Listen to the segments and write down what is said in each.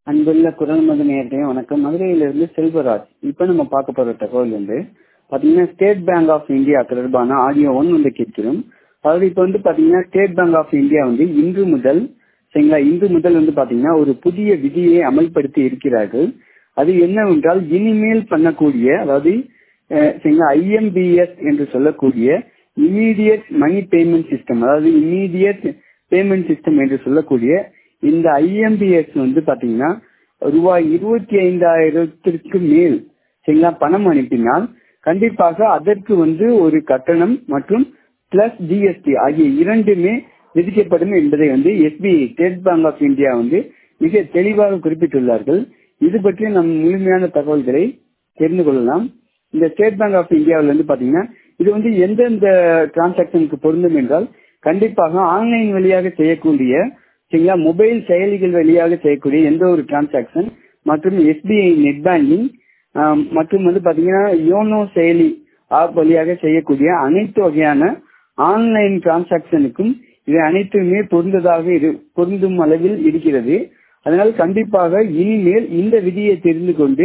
அன்புள்ள குரல் மது நேயர்களே வணக்கம். மதுரையிலிருந்து செல்வராஜ். இப்ப நம்ம பார்க்க போற தகவல் பாத்தீங்கன்னா ஸ்டேட் பேங்க் ஆஃப் இந்தியா தொடர்பான ஆடியோ 1 கேட்கிறோம். அதாவது இப்ப பாத்தீங்கன்னா ஸ்டேட் பேங்க் ஆஃப் இந்தியா இன்று முதல் பாத்தீங்கன்னா ஒரு புதிய விதியை அமல்படுத்தி இருக்கிறார்கள். அது என்னவென்றால் இனிமேல் பண்ணக்கூடிய, அதாவது IMPS என்று சொல்லக்கூடிய இமீடியட் மணி பேமெண்ட் சிஸ்டம், அதாவது இமீடியட் பேமெண்ட் சிஸ்டம் என்று சொல்லக்கூடிய இந்த IMPS பாத்தீங்கன்னா ரூபாய் 25,000 மேல் பணம் அனுப்பினால் கண்டிப்பாக அதற்கு ஒரு கட்டணம் மற்றும் பிளஸ் GST ஆகிய இரண்டுமே விதிக்கப்படும் என்பதை SBI State Bank of India மிக தெளிவாக குறிப்பிட்டுள்ளார்கள். இது பற்றி நம் முழுமையான தகவல்களை தெரிந்து கொள்ளலாம். இந்த ஸ்டேட் பேங்க் ஆஃப் இந்தியாவில் பாத்தீங்கன்னா இது எந்தெந்த டிரான்சாக்சனுக்கு பொருந்தும் என்றால், கண்டிப்பாக ஆன்லைன் வழியாக செய்யக்கூடிய மொபைல் செயலிகள் வழியாக செய்யக்கூடிய எந்த ஒரு டிரான்சாக்சன் மற்றும் SBI நெட் பேங்கிங் மற்றும் பாத்தீங்கன்னா யோனோ செயலி ஆப் வழியாக செய்யக்கூடிய அனைத்து வகையான ஆன்லைன் டிரான்சாக்சனுக்கும் இவை அனைத்துமே பொருந்தும் அளவில் இருக்கிறது. அதனால் கண்டிப்பாக இனிமேல் இந்த விதியை தெரிந்து கொண்டு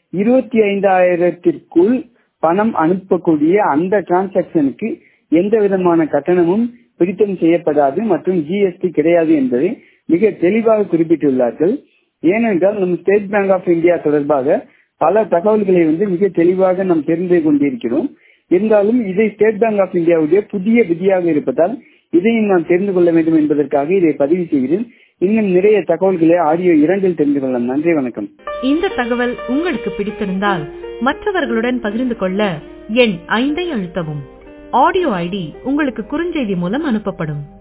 25,000 பணம் அனுப்பக்கூடிய அந்த டிரான்சாக்சனுக்கு எந்த விதமான கட்டணமும் பிடித்தம் செய்யப்படாது மற்றும் GST கிடையாது என்பதை மிக தெளிவாக குறிப்பிட்டுள்ளார்கள். ஏனென்றால் நம் ஸ்டேட் பேங்க் ஆஃப் இந்தியா தொடர்பாக பல தகவல்களை மிக தெளிவாக நாம் தெரிந்து கொண்டிருக்கிறோம். இருந்தாலும் இதை ஸ்டேட் பேங்க் ஆஃப் இந்தியாவுடைய புதிய விதியாக இருப்பதால் இதையும் நாம் தெரிந்து கொள்ள வேண்டும் என்பதற்காக இதை பதிவு செய்கிறேன். இன்னும் நிறைய தகவல்களை ஆடியோ 2 தெரிந்து கொள்ளலாம். நன்றி, வணக்கம். இந்த தகவல் உங்களுக்கு பிடித்திருந்தால் மற்றவர்களுடன் பகிர்ந்து கொள்ள எண் 5 அழுத்தவும். ஆடியோ ஐடி உங்களுக்கு குறுஞ்செய்தி மூலம் அனுப்பப்படும்.